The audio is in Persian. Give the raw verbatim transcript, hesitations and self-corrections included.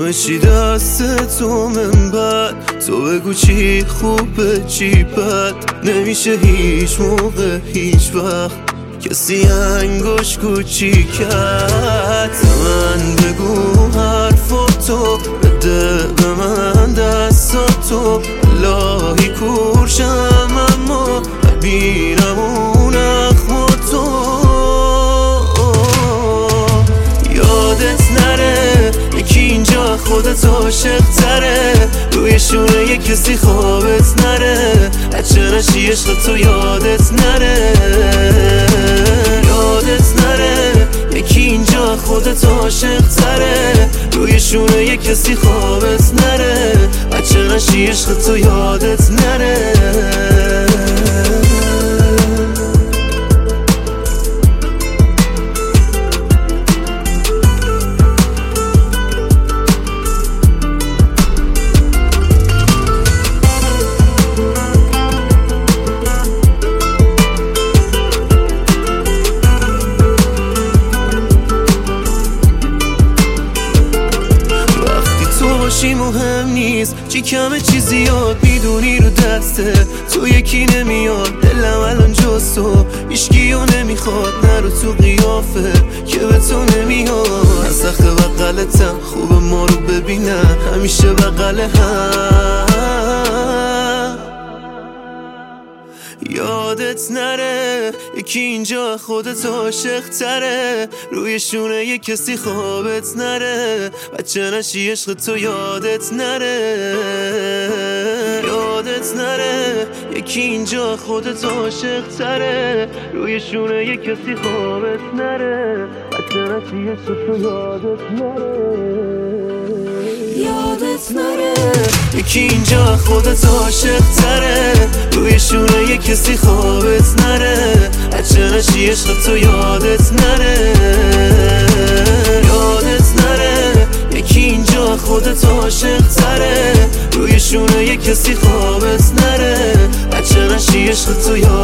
همه چی دست تو من بد، تو بگو چی خوبه چی بد. نمیشه هیچ موقع هیچ وقت کسی انگوش کوچیک کرد. من بگو حرفاتو بده به من دستاتو، الهی کورشم اما ببینم اون اخماتو. یادت نره یکی اینجا خودت عاشق تره، روی شونه یک کسی خوابت نره، بچه نشی عشق تو یادت نره. یادت نره یکی اینجا خودت عاشق تره، روی شونه یک کسی خوابت نره، بچه نشی عشق تو یادت نره. چی مهم نیست، چی کمه چی زیاد، میدونی رو دسته تو یکی نمیاد. دلم الان جز تو هیچکیو نمیخواد، نرو تو قیافه که به تو نمیاد. سخت بغلتم خوب ما رو ببینم همیشه بغل هم. یادت نره یکی اینجا خودت عاشق تره، روی شونه یک کسی خوابت نره، بچه نشی عشق تو یادت نره. یادت نره یکی اینجا خودت عاشق تره، روی شونه یک کسی خوابت نره، بچه نشی عشق تو یادت نره. یادت نره یکی اینجا خودت عاشق تره، روی شونه یک کسی خوابت نره، بچه نشی عشق تو یادت نره. یادت نره یکی اینجا خودت عاشق تره، روی شونه یک کسی خوابت نره، بچه نشی عشق تو یادت نره.